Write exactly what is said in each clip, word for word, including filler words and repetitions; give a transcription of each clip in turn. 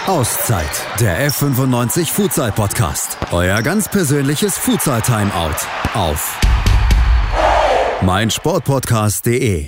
Auszeit, der F fünfundneunzig Futsal Podcast. Euer ganz persönliches Futsal Timeout auf meinsportpodcast punkt de.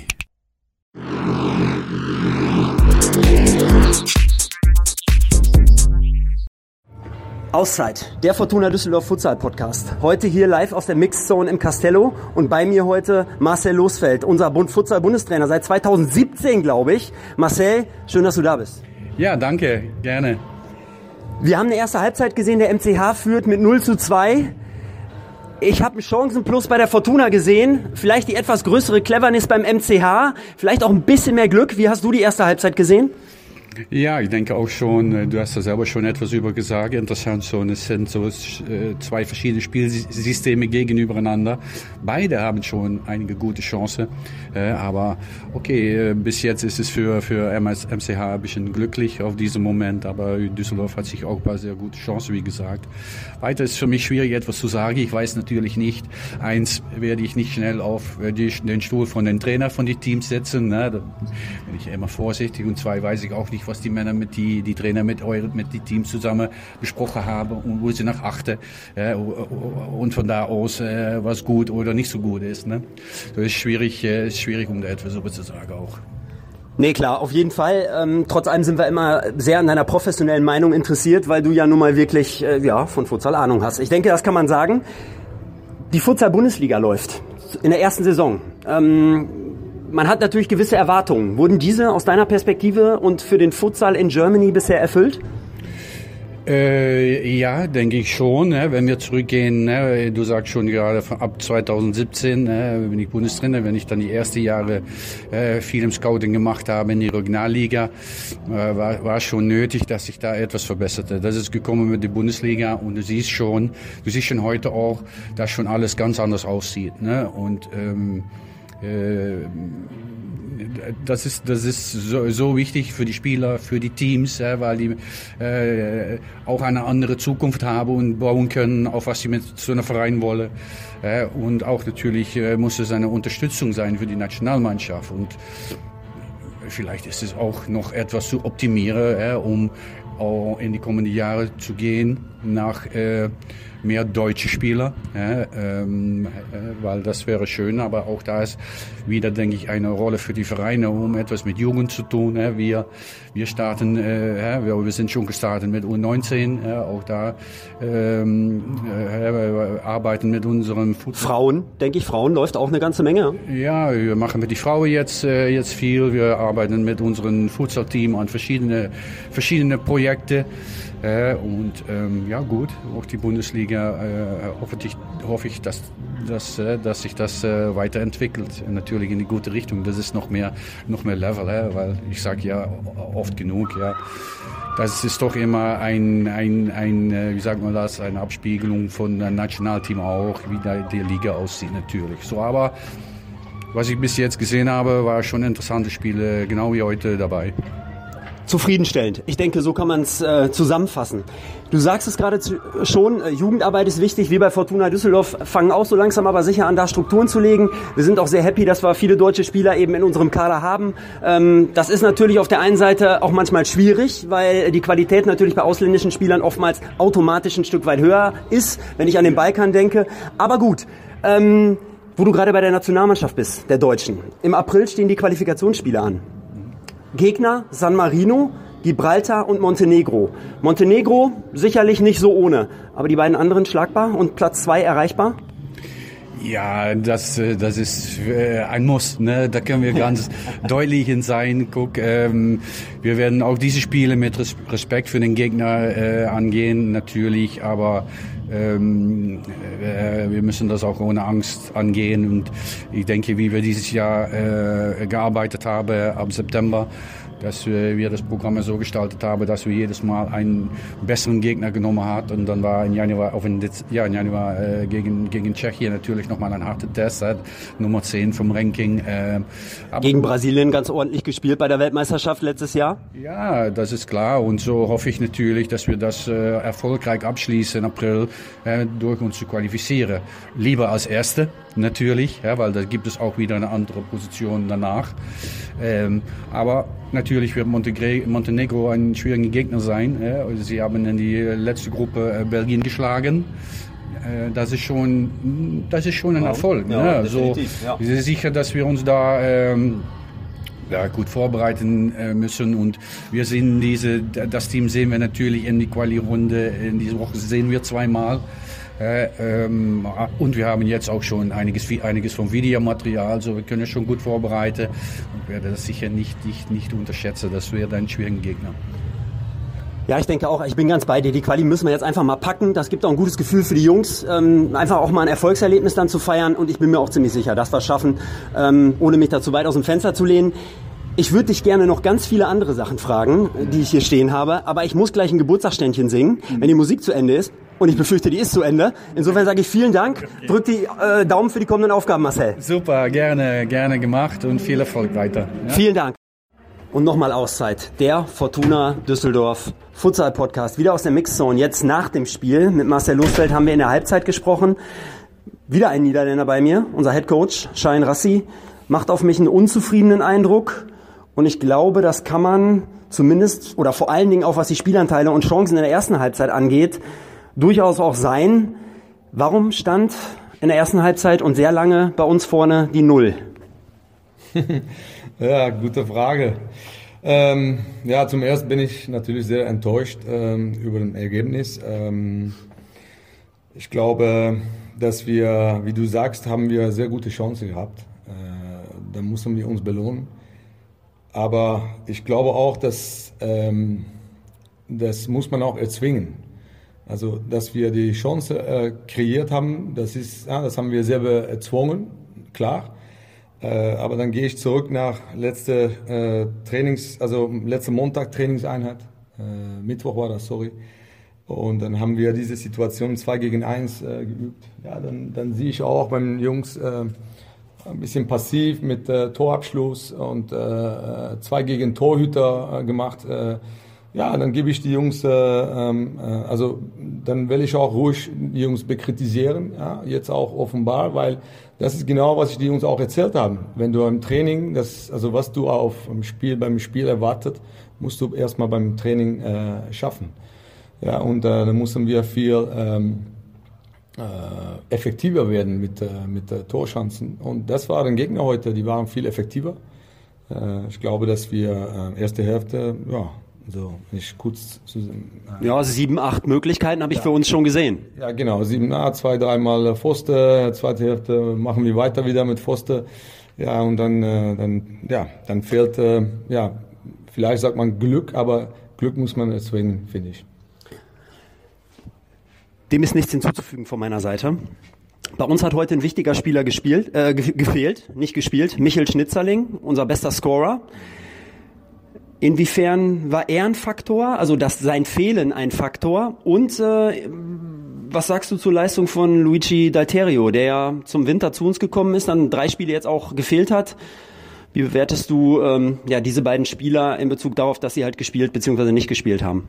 Auszeit, der Fortuna Düsseldorf Futsal Podcast. Heute hier live aus der Mixed Zone im Castello und bei mir heute Marcel Losfeld, unser Bund Futsal Bundestrainer seit zweitausendsiebzehn, glaube ich. Marcel, schön, dass du da bist. Ja, danke, gerne. Wir haben eine erste Halbzeit gesehen, der M C H führt mit null zu zwei. Ich habe einen Chancenplus bei der Fortuna gesehen, vielleicht die etwas größere Cleverness beim M C H, vielleicht auch ein bisschen mehr Glück. Wie hast du die erste Halbzeit gesehen? Ja, ich denke auch schon, du hast da selber schon etwas über gesagt, interessant so, es sind so zwei verschiedene Spielsysteme gegenübereinander. Beide haben schon einige gute Chancen, aber okay, bis jetzt ist es für, für M C H ein bisschen glücklich auf diesem Moment, aber Düsseldorf hat sich auch bei sehr gute Chancen, wie gesagt. Weiter ist für mich schwierig, etwas zu sagen, ich weiß natürlich nicht, eins werde ich nicht schnell auf den Stuhl von den Trainer von den Teams setzen, ne? Da bin ich immer vorsichtig, und zwei weiß ich auch nicht, was die Männer mit die, die Trainer mit eure, mit die Teams zusammen besprochen haben und wo sie nach achten, äh, und von da aus, äh, was gut oder nicht so gut ist, ne? Das ist schwierig, äh, ist schwierig, um da etwas so zu sagen auch. Nee, klar, auf jeden Fall. Ähm, trotz allem sind wir immer sehr an deiner professionellen Meinung interessiert, weil du ja nun mal wirklich, äh, ja, von Futsal Ahnung hast. Ich denke, das kann man sagen. Die Futsal-Bundesliga läuft in der ersten Saison. Ähm, Man hat natürlich gewisse Erwartungen. Wurden diese aus deiner Perspektive und für den Futsal in Germany bisher erfüllt? Äh, ja, denke ich schon. Ne? Wenn wir zurückgehen, ne? Du sagst schon gerade ab zweitausendsiebzehn, ne? Bin ich Bundestrainer, wenn ich dann die ersten Jahre äh, viel im Scouting gemacht habe in die Regionalliga, äh, war, war schon nötig, dass sich da etwas verbesserte. Das ist gekommen mit der Bundesliga, und du siehst schon, du siehst schon heute auch, dass schon alles ganz anders aussieht. Ne? Und ähm, Das ist, das ist so, so wichtig für die Spieler, für die Teams, ja, weil die äh, auch eine andere Zukunft haben und bauen können, auf was sie mit so einem Verein wollen. Ja, und auch natürlich äh, muss es eine Unterstützung sein für die Nationalmannschaft. Und vielleicht ist es auch noch etwas zu optimieren, ja, um auch in die kommenden Jahre zu gehen nach äh, mehr deutsche Spieler, ja, ähm, äh, weil das wäre schön, aber auch da ist wieder, denke ich, eine Rolle für die Vereine, um etwas mit Jugend zu tun. Ja. Wir, wir starten, äh, ja, wir, wir sind schon gestartet mit U neunzehn, ja, auch da ähm, äh, arbeiten mit unserem Futsal. Frauen, denke ich, Frauen läuft auch eine ganze Menge. Ja, wir machen mit die Frauen jetzt, äh, jetzt viel, wir arbeiten mit unserem Futsal-Team an verschiedene, verschiedene Projekte. Äh, und ähm, ja gut, auch die Bundesliga, äh, hoffe ich, hoffe ich, dass, dass, äh, dass sich das äh, weiterentwickelt, natürlich in die gute Richtung. Das ist noch mehr, noch mehr Level, äh, weil ich sage ja oft genug, ja, das ist doch immer ein, ein, ein, wie sagt man das, eine Abspiegelung von einem Nationalteam auch, wie die Liga aussieht natürlich. So, aber was ich bis jetzt gesehen habe, war schon interessante Spiele, genau wie heute dabei. Zufriedenstellend. Ich denke, so kann man es äh, zusammenfassen. Du sagst es gerade zu, schon, äh, Jugendarbeit ist wichtig. Wir bei Fortuna Düsseldorf fangen auch so langsam aber sicher an, da Strukturen zu legen. Wir sind auch sehr happy, dass wir viele deutsche Spieler eben in unserem Kader haben. Ähm, das ist natürlich auf der einen Seite auch manchmal schwierig, weil die Qualität natürlich bei ausländischen Spielern oftmals automatisch ein Stück weit höher ist, wenn ich an den Balkan denke. Aber gut, ähm, wo du gerade bei der Nationalmannschaft bist, der Deutschen. Im April stehen die Qualifikationsspiele an. Gegner San Marino, Gibraltar und Montenegro. Montenegro sicherlich nicht so ohne, aber die beiden anderen schlagbar und Platz zwei erreichbar? Ja, das, das ist ein Muss, ne? Da können wir ganz deutlich sein. Guck, ähm, wir werden auch diese Spiele mit Respekt für den Gegner äh, angehen, natürlich, aber ähm, äh, wir müssen das auch ohne Angst angehen. Und ich denke, wie wir dieses Jahr äh, gearbeitet haben ab September, dass wir das Programm so gestaltet haben, dass wir jedes Mal einen besseren Gegner genommen haben. Und dann war im Januar, auf in, ja, im Januar äh, gegen, gegen Tschechien natürlich nochmal ein harter Test, äh, Nummer zehn vom Ranking. Äh, gegen Brasilien ganz ordentlich gespielt bei der Weltmeisterschaft letztes Jahr? Ja, das ist klar. Und so hoffe ich natürlich, dass wir das äh, erfolgreich abschließen im April, äh, durch uns zu qualifizieren. Lieber als Erste, natürlich, ja, weil da gibt es auch wieder eine andere Position danach. Ähm, aber natürlich wird Montegre- Montenegro ein schwieriger Gegner sein. Äh, sie haben in die letzte Gruppe äh, Belgien geschlagen. Äh, das ist schon, das ist schon ein Erfolg. Ja, ne? So, ja. ich bin sicher, dass wir uns da ähm, ja, gut vorbereiten äh, müssen, und wir sehen diese, das Team sehen wir natürlich in die Quali-Runde. In dieser Woche sehen wir zweimal. Äh, ähm, und wir haben jetzt auch schon einiges, einiges vom Videomaterial, also wir können schon gut vorbereiten und werde das sicher nicht, nicht, nicht unterschätzen. Das wird ein schwieriger Gegner. Ja, ich denke auch, ich bin ganz bei dir. Die Quali müssen wir jetzt einfach mal packen. Das gibt auch ein gutes Gefühl für die Jungs, ähm, einfach auch mal ein Erfolgserlebnis dann zu feiern. Und ich bin mir auch ziemlich sicher, dass wir es schaffen, ähm, ohne mich da zu weit aus dem Fenster zu lehnen. Ich würde dich gerne noch ganz viele andere Sachen fragen, die ich hier stehen habe. Aber ich muss gleich ein Geburtstagsständchen singen, wenn die Musik zu Ende ist. Und ich befürchte, die ist zu Ende. Insofern sage ich vielen Dank. Drück die äh, Daumen für die kommenden Aufgaben, Marcel. Super, gerne, gerne gemacht und viel Erfolg weiter. Ja? Vielen Dank. Und nochmal Auszeit. Der Fortuna Düsseldorf Futsal Podcast. Wieder aus der Mixzone. Jetzt nach dem Spiel. Mit Marcel Losfeld haben wir in der Halbzeit gesprochen. Wieder ein Niederländer bei mir. Unser Headcoach, Shahin Rassi, macht auf mich einen unzufriedenen Eindruck. Und ich glaube, das kann man zumindest, oder vor allen Dingen auch was die Spielanteile und Chancen in der ersten Halbzeit angeht, durchaus auch sein. Warum stand in der ersten Halbzeit und sehr lange bei uns vorne die Null? Ja, gute Frage. Ähm, ja, zum ersten bin ich natürlich sehr enttäuscht ähm, über das Ergebnis. Ähm, ich glaube, dass wir, wie du sagst, haben wir sehr gute Chancen gehabt. Äh, da müssen wir uns belohnen. Aber ich glaube auch, dass ähm, das muss man auch erzwingen. Also, dass wir die Chance äh, kreiert haben, das ist, ja, das haben wir selber erzwungen, klar. Äh, aber dann gehe ich zurück nach letzte äh, Trainings, also letzte Montag Trainingseinheit, äh, Mittwoch war das, sorry. Und dann haben wir diese Situation zwei gegen eins äh, geübt. Ja, dann, dann sehe ich auch beim Jungs äh, ein bisschen passiv mit äh, Torabschluss und äh, zwei gegen Torhüter äh, gemacht. Äh, Ja, dann gebe ich die Jungs, äh, äh, also dann will ich auch ruhig die Jungs bekritisieren, ja, jetzt auch offenbar, weil das ist genau, was ich die Jungs auch erzählt haben. Wenn du im Training, das, also was du auf im Spiel, beim Spiel erwartet, musst du erstmal beim Training äh, schaffen. Ja, und äh, dann mussten wir viel ähm, äh, effektiver werden mit, äh, mit äh, Torchancen. Und das war den Gegner heute, die waren viel effektiver. Äh, ich glaube, dass wir äh, erste Hälfte, ja, so, nicht kurz zu, äh, Ja, sieben, acht Möglichkeiten habe ich ja für uns schon gesehen. Ja, genau, sieben, acht, zwei, dreimal Pfoste, zweite Hälfte machen wir weiter wieder mit Pfoste. Ja, und dann, äh, dann, ja, dann fehlt, äh, ja, vielleicht sagt man Glück, aber Glück muss man erzwingen, finde ich. Dem ist nichts hinzuzufügen von meiner Seite. Bei uns hat heute ein wichtiger Spieler gespielt, äh, ge- gefehlt, nicht gespielt, Michel Schnitzerling, unser bester Scorer. Inwiefern war er ein Faktor, also dass sein Fehlen ein Faktor? Und äh, was sagst du zur Leistung von Luigi Dalterio, der ja zum Winter zu uns gekommen ist, dann drei Spiele jetzt auch gefehlt hat? Wie bewertest du ähm, ja diese beiden Spieler in Bezug darauf, dass sie halt gespielt bzw. nicht gespielt haben?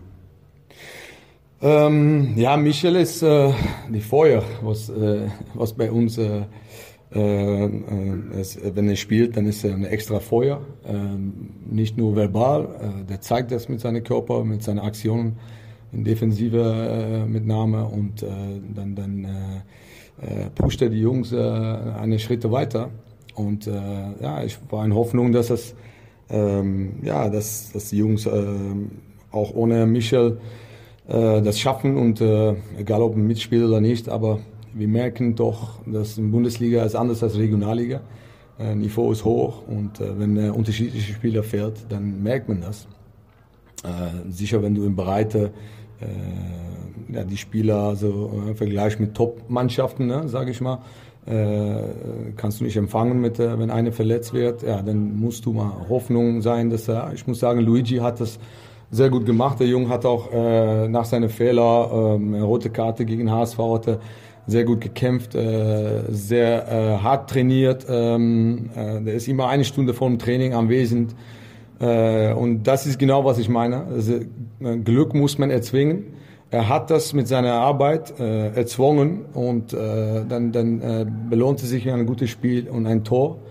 Ähm, ja, Michel ist äh, die Feuer, was, äh, was bei uns, äh, äh, es, wenn er spielt, dann ist er eine extra Feuer. Äh, nicht nur verbal, äh, der zeigt das mit seinem Körper, mit seinen Aktionen, in defensive äh, Mitnahme und äh, dann, dann äh, äh, pusht er die Jungs äh, eine Schritte weiter. Und äh, ja, ich war in Hoffnung, dass das, ähm, ja, dass, dass die Jungs äh, auch ohne Michel das schaffen und äh, egal ob ein Mitspieler oder nicht, aber wir merken doch, dass in Bundesliga ist anders als Regionalliga. Äh, Niveau ist hoch und äh, wenn äh, unterschiedliche Spieler fährt, dann merkt man das. Äh, sicher, wenn du in Breite äh, ja, die Spieler also äh, vergleichst mit Top-Mannschaften, ne, sage ich mal, äh, kannst du nicht empfangen, mit, äh, wenn einer verletzt wird. Ja, dann musst du mal Hoffnung sein, dass er. Ich muss sagen, Luigi hat das sehr gut gemacht. Der Junge hat auch äh, nach seinen Fehlern äh, eine rote Karte gegen H S V hatte sehr gut gekämpft, äh, sehr äh, hart trainiert. Ähm, äh, der ist immer eine Stunde vor dem Training anwesend. Äh, und das ist genau, was ich meine. Also, äh, Glück muss man erzwingen. Er hat das mit seiner Arbeit äh, erzwungen und äh, dann, dann äh, belohnte sich ein gutes Spiel und ein Tor.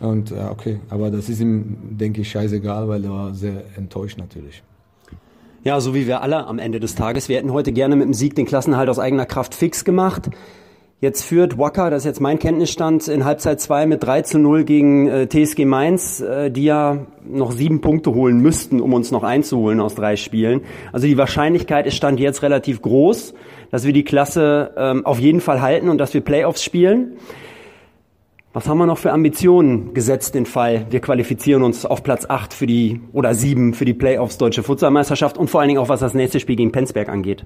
Und äh, okay, aber das ist ihm, denke ich, scheißegal, weil er war sehr enttäuscht natürlich. Ja, so wie wir alle am Ende des Tages. Wir hätten heute gerne mit dem Sieg den Klassenerhalt aus eigener Kraft fix gemacht. Jetzt führt Wacker, das ist jetzt mein Kenntnisstand, in Halbzeit zwei mit drei zu null gegen äh, T S G Mainz, äh, die ja noch sieben Punkte holen müssten, um uns noch einzuholen aus drei Spielen. Also die Wahrscheinlichkeit ist Stand jetzt relativ groß, dass wir die Klasse ähm, auf jeden Fall halten und dass wir Playoffs spielen. Was haben wir noch für Ambitionen gesetzt, den Fall? Wir qualifizieren uns auf Platz acht für die, oder sieben für die Playoffs Deutsche Futsalmeisterschaft und vor allen Dingen auch, was das nächste Spiel gegen Penzberg angeht.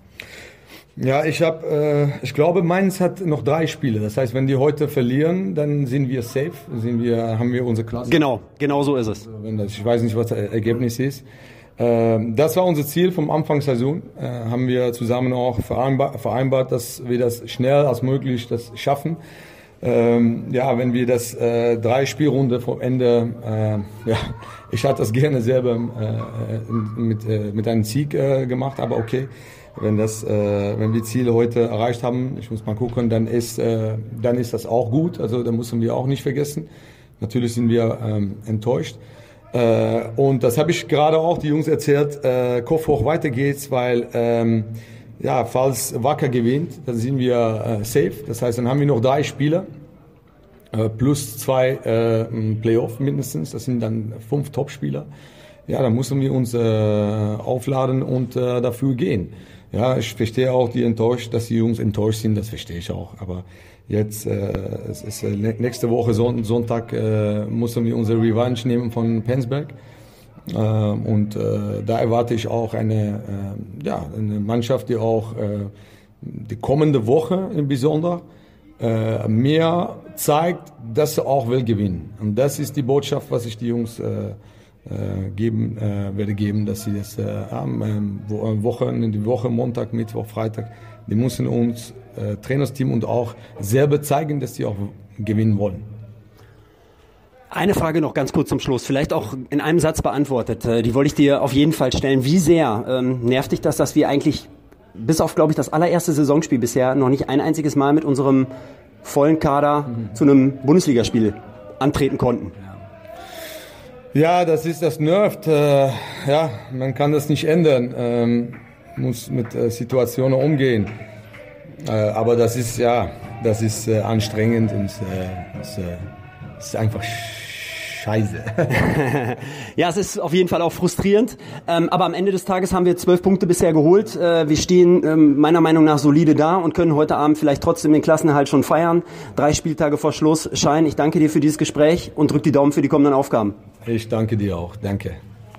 Ja, ich habe, äh, ich glaube, Mainz hat noch drei Spiele. Das heißt, wenn die heute verlieren, dann sind wir safe, sind wir, haben wir unsere Klasse. Genau, genau so ist es. Wenn das, ich weiß nicht, was das Ergebnis ist. Äh, das war unser Ziel vom Anfang der Saison. Äh, haben wir zusammen auch vereinbart, vereinbart, dass wir das schnell als möglich das schaffen. Ähm, ja, wenn wir das äh, drei Spielrunde vom Ende, äh, ja, ich hatte das gerne selber äh, mit äh, mit einem Sieg äh, gemacht, aber okay. Wenn das, äh, wenn wir Ziele heute erreicht haben, ich muss mal gucken, dann ist, äh, dann ist das auch gut. Also da müssen wir auch nicht vergessen. Natürlich sind wir ähm, enttäuscht. Äh, und das habe ich gerade auch die Jungs erzählt. Äh, Kopf hoch, weiter geht's, weil ähm, ja, falls Wacker gewinnt, dann sind wir äh, safe. Das heißt, dann haben wir noch drei Spieler äh, plus zwei äh, Playoff mindestens. Das sind dann fünf Top-Spieler. Ja, dann müssen wir uns äh, aufladen und äh, dafür gehen. Ja, ich verstehe auch die enttäuscht, dass die Jungs enttäuscht sind, das verstehe ich auch. Aber jetzt, äh, es ist äh, nächste Woche Son- Sonntag, äh, müssen wir unsere Revanche nehmen von Penzberg. Äh, und äh, da erwarte ich auch eine, äh, ja, eine Mannschaft, die auch äh, die kommende Woche im Besonderen äh, mehr zeigt, dass sie auch will gewinnen. Und das ist die Botschaft, was ich die Jungs äh, Äh, geben, äh, werde geben, dass sie das äh, am ähm, Woche, in die Woche, Montag, Mittwoch, Freitag, die müssen uns, äh, Trainersteam und auch selber zeigen, dass sie auch gewinnen wollen. Eine Frage noch ganz kurz zum Schluss, vielleicht auch in einem Satz beantwortet, äh, die wollte ich dir auf jeden Fall stellen. Wie sehr ähm, nervt dich das, dass wir eigentlich bis auf, glaube ich, das allererste Saisonspiel bisher noch nicht ein einziges Mal mit unserem vollen Kader mhm. zu einem Bundesligaspiel antreten konnten? Ja, das ist, das nervt. Äh, ja, man kann das nicht ändern. Ähm, muss mit äh, Situationen umgehen. Äh, aber das ist, ja, das ist äh, anstrengend und äh, das, äh, ist einfach scheiße. Ja, es ist auf jeden Fall auch frustrierend. Ähm, aber am Ende des Tages haben wir zwölf Punkte bisher geholt. Äh, wir stehen ähm, meiner Meinung nach solide da und können heute Abend vielleicht trotzdem den Klassenerhalt schon feiern. Drei Spieltage vor Schluss. Schein, ich danke dir für dieses Gespräch und drück die Daumen für die kommenden Aufgaben. Ich danke dir auch. Danke.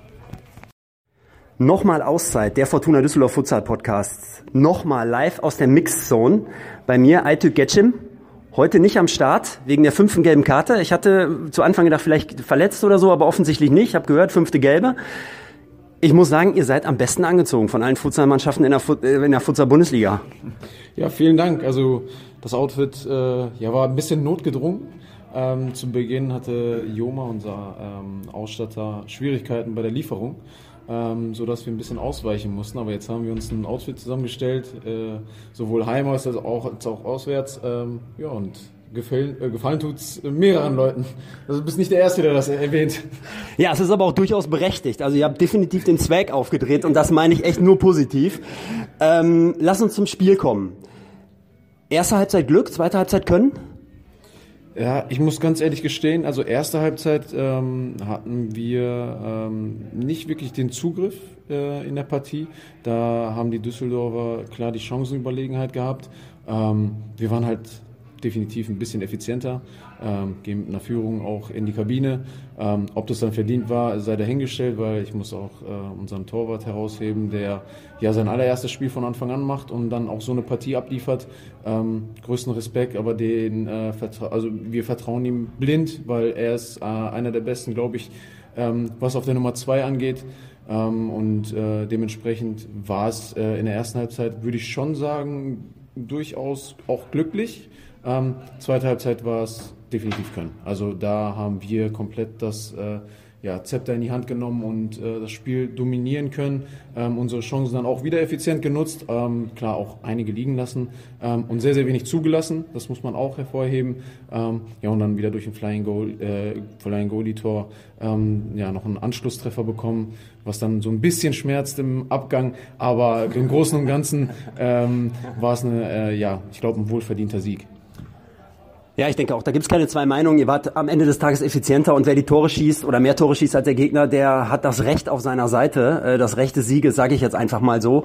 Nochmal Auszeit, der Fortuna Düsseldorf Futsal Podcast. Nochmal live aus der Mixzone. Bei mir Aytürk Geçim. Heute nicht am Start, wegen der fünften gelben Karte. Ich hatte zu Anfang gedacht, vielleicht verletzt oder so, aber offensichtlich nicht. Ich habe gehört, fünfte gelbe. Ich muss sagen, ihr seid am besten angezogen von allen Futsalmannschaften in der, Fut- in der Futsal-Bundesliga. Ja, vielen Dank. Also das Outfit äh, ja, war ein bisschen notgedrungen. Ähm, zu Beginn hatte Joma, unser ähm, Ausstatter, Schwierigkeiten bei der Lieferung, ähm, sodass wir ein bisschen ausweichen mussten. Aber jetzt haben wir uns ein Outfit zusammengestellt, äh, sowohl heim als auch, als auch auswärts. Ähm, ja, und gefallen, äh, gefallen tut's mehreren Leuten. Also du bist nicht der Erste, der das erwähnt. Ja, es ist aber auch durchaus berechtigt. Also ihr habt definitiv den Swag aufgedreht und das meine ich echt nur positiv. Ähm, lass uns zum Spiel kommen. Erste Halbzeit Glück, zweite Halbzeit Können? Ja, ich muss ganz ehrlich gestehen, also erste Halbzeit ähm, hatten wir ähm, nicht wirklich den Zugriff äh, in der Partie. Da haben die Düsseldorfer klar die Chancenüberlegenheit gehabt. Ähm, wir waren halt definitiv ein bisschen effizienter, ähm, gehen mit einer Führung auch in die Kabine. Ähm, ob das dann verdient war, sei dahingestellt, weil ich muss auch äh, unseren Torwart herausheben, der ja sein allererstes Spiel von Anfang an macht und dann auch so eine Partie abliefert. Ähm, größten Respekt, aber den, äh, vertra- also wir vertrauen ihm blind, weil er ist äh, einer der Besten, glaube ich, ähm, was auf der Nummer zwei angeht. Ähm, und äh, dementsprechend war es äh, in der ersten Halbzeit, würde ich schon sagen, durchaus auch glücklich. Ähm, zweite Halbzeit war es definitiv Können. Also da haben wir komplett das äh, ja, Zepter in die Hand genommen und äh, das Spiel dominieren können, ähm, unsere Chancen dann auch wieder effizient genutzt, ähm, klar auch einige liegen lassen ähm, und sehr, sehr wenig zugelassen, das muss man auch hervorheben. Ähm, ja, und dann wieder durch ein Flying Goal, äh, Flying Goalie-Tor ähm, ja, noch einen Anschlusstreffer bekommen, was dann so ein bisschen schmerzt im Abgang, aber im Großen und Ganzen ähm, war es eine, äh, ja, ich glaube, ein wohlverdienter Sieg. Ja, ich denke auch, da gibt's keine zwei Meinungen. Ihr wart am Ende des Tages effizienter und wer die Tore schießt oder mehr Tore schießt als der Gegner, der hat das Recht auf seiner Seite. Das Recht des Sieges, sage ich jetzt einfach mal so.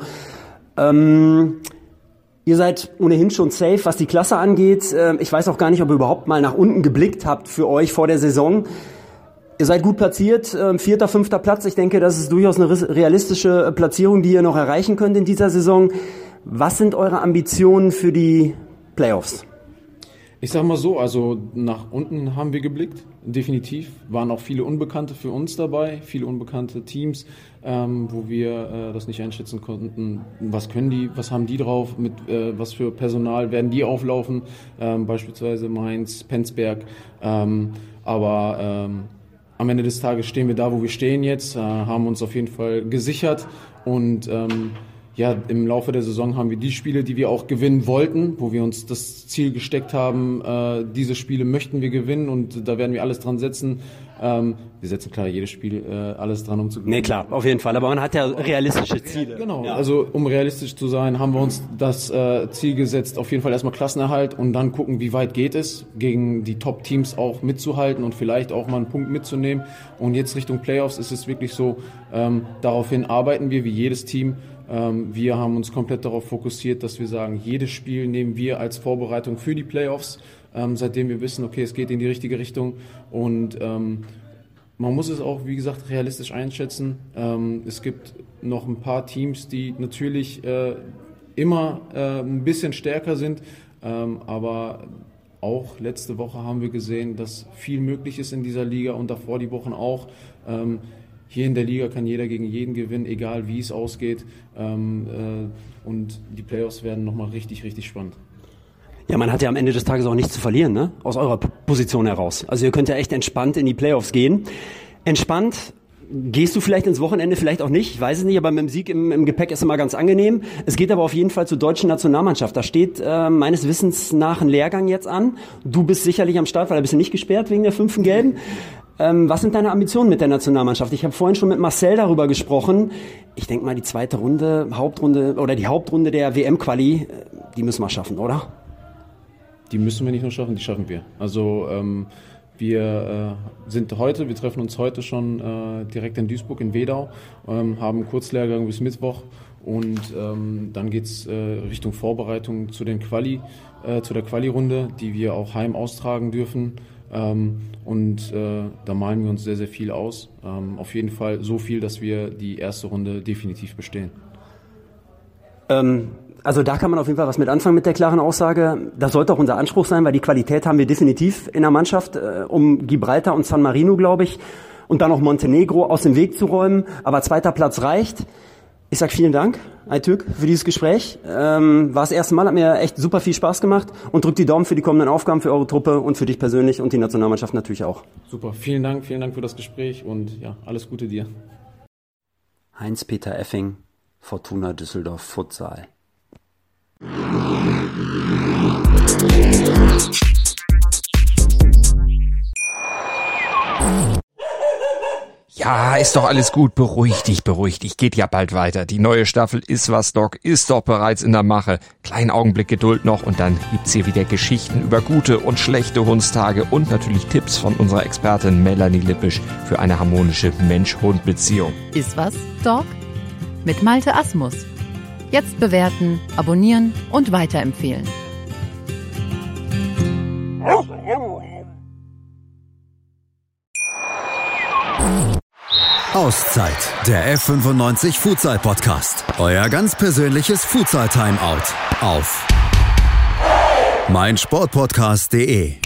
Ähm, ihr seid ohnehin schon safe, was die Klasse angeht. Ich weiß auch gar nicht, ob ihr überhaupt mal nach unten geblickt habt für euch vor der Saison. Ihr seid gut platziert, äh, vierter, fünfter Platz. Ich denke, das ist durchaus eine realistische Platzierung, die ihr noch erreichen könnt in dieser Saison. Was sind eure Ambitionen für die Playoffs? Ich sag mal so, also nach unten haben wir geblickt, definitiv. Waren auch viele Unbekannte für uns dabei, viele unbekannte Teams, ähm, wo wir äh, das nicht einschätzen konnten. Was können die, was haben die drauf, mit äh, was für Personal werden die auflaufen, ähm, beispielsweise Mainz, Penzberg. Ähm, aber ähm, am Ende des Tages stehen wir da, wo wir stehen jetzt, äh, haben uns auf jeden Fall gesichert und ähm, ja, im Laufe der Saison haben wir die Spiele, die wir auch gewinnen wollten, wo wir uns das Ziel gesteckt haben, äh, diese Spiele möchten wir gewinnen und da werden wir alles dran setzen. Ähm, wir setzen klar jedes Spiel äh, alles dran, um zu gewinnen. Nee, klar, auf jeden Fall, aber man hat ja realistische Ziele. Genau, ja. Also um realistisch zu sein, haben wir uns das äh, Ziel gesetzt, auf jeden Fall erstmal Klassenerhalt und dann gucken, wie weit geht es, gegen die Top-Teams auch mitzuhalten und vielleicht auch mal einen Punkt mitzunehmen. Und jetzt Richtung Playoffs ist es wirklich so, ähm, daraufhin arbeiten wir wie jedes Team. Wir haben uns komplett darauf fokussiert, dass wir sagen, jedes Spiel nehmen wir als Vorbereitung für die Playoffs, ähm, seitdem wir wissen, okay, es geht in die richtige Richtung und ähm, man muss es auch, wie gesagt, realistisch einschätzen. Ähm, es gibt noch ein paar Teams, die natürlich äh, immer äh, ein bisschen stärker sind, ähm, aber auch letzte Woche haben wir gesehen, dass viel möglich ist in dieser Liga und davor die Wochen auch. Ähm, Hier in der Liga kann jeder gegen jeden gewinnen, egal wie es ausgeht. Ähm, äh, und die Playoffs werden nochmal richtig, richtig spannend. Ja, man hat ja am Ende des Tages auch nichts zu verlieren, ne? Aus eurer P- Position heraus. Also ihr könnt ja echt entspannt in die Playoffs gehen. Entspannt gehst du vielleicht ins Wochenende, vielleicht auch nicht. Ich weiß es nicht, aber mit dem Sieg im, im Gepäck ist immer ganz angenehm. Es geht aber auf jeden Fall zur deutschen Nationalmannschaft. Da steht äh, meines Wissens nach ein Lehrgang jetzt an. Du bist sicherlich am Start, weil da bist du nicht gesperrt wegen der fünften Gelben. Ähm, was sind deine Ambitionen mit der Nationalmannschaft? Ich habe vorhin schon mit Marcel darüber gesprochen. Ich denke mal, die zweite Runde, Hauptrunde oder die Hauptrunde der W M-Quali, die müssen wir schaffen, oder? Die müssen wir nicht nur schaffen, die schaffen wir. Also ähm, wir äh, sind heute, wir treffen uns heute schon äh, direkt in Duisburg in Wedau, ähm, haben einen Kurzlehrgang bis Mittwoch und ähm, dann geht's äh, Richtung Vorbereitung zu den Quali, äh, zu der Quali-Runde, die wir auch heim austragen dürfen. Ähm, und äh, da malen wir uns sehr, sehr viel aus. Ähm, auf jeden Fall so viel, dass wir die erste Runde definitiv bestehen. Ähm, also da kann man auf jeden Fall was mit anfangen mit der klaren Aussage. Das sollte auch unser Anspruch sein, weil die Qualität haben wir definitiv in der Mannschaft, äh, um Gibraltar und San Marino, glaube ich, und dann auch Montenegro aus dem Weg zu räumen. Aber zweiter Platz reicht. Ich sag vielen Dank, Aytürk, für dieses Gespräch. Ähm, war das erste Mal, hat mir echt super viel Spaß gemacht und drückt die Daumen für die kommenden Aufgaben für eure Truppe und für dich persönlich und die Nationalmannschaft natürlich auch. Super, vielen Dank, vielen Dank für das Gespräch und ja, alles Gute dir. Heinz-Peter Effing, Fortuna Düsseldorf Futsal. Ja, ist doch alles gut. Beruhig dich, beruhig dich. Geht ja bald weiter. Die neue Staffel Ist was, Doc ist doch bereits in der Mache. Kleinen Augenblick Geduld noch und dann gibt's hier wieder Geschichten über gute und schlechte Hundstage und natürlich Tipps von unserer Expertin Melanie Lippisch für eine harmonische Mensch-Hund-Beziehung. Ist was, Doc? Mit Malte Asmus. Jetzt bewerten, abonnieren und weiterempfehlen. Auszeit, der F fünfundneunzig Futsal Podcast. Euer ganz persönliches Futsal Timeout auf meinsportpodcast punkt de.